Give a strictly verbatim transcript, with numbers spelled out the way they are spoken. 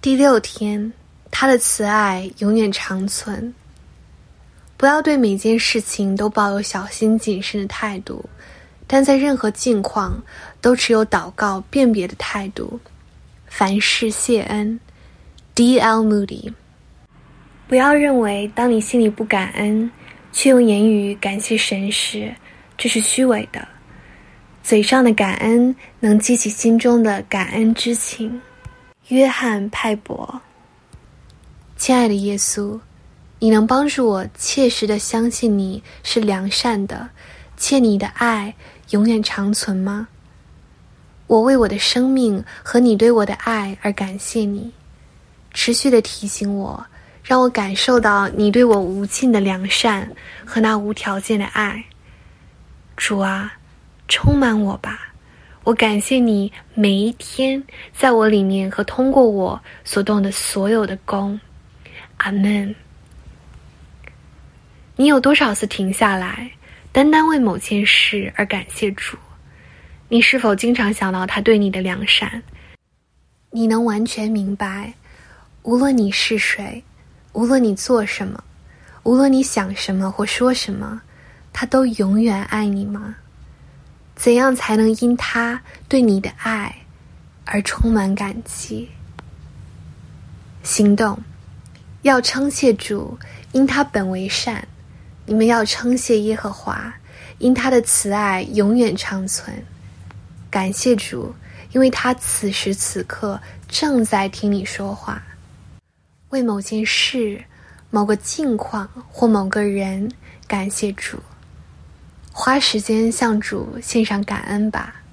第六天，他的慈爱永远长存。不要对每件事情都抱有小心谨慎的态度，但在任何境况都持有祷告辨别的态度。凡事谢恩 D L Moody。 不要认为当你心里不感恩，却用言语感谢神时，这是虚伪的。嘴上的感恩能激起心中的感恩之情。约翰派伯。亲爱的耶稣，你能帮助我切实地相信你是良善的，且你的爱永远长存吗？我为我的生命和你对我的爱而感谢你，持续地提醒我，让我感受到你对我无尽的良善和那无条件的爱。主啊，充满我吧，我感谢你每一天在我里面和通过我所动的所有的功。阿们。你有多少次停下来，单单为某件事而感谢主？你是否经常想到他对你的良善？你能完全明白，无论你是谁，无论你做什么，无论你想什么或说什么，他都永远爱你吗？怎样才能因他对你的爱而充满感激？行动，要称谢主，因他本为善。你们要称谢耶和华，因他的慈爱永远长存。感谢主，因为他此时此刻正在听你说话。为某件事、某个境况或某个人感谢主，花时间向主献上感恩吧。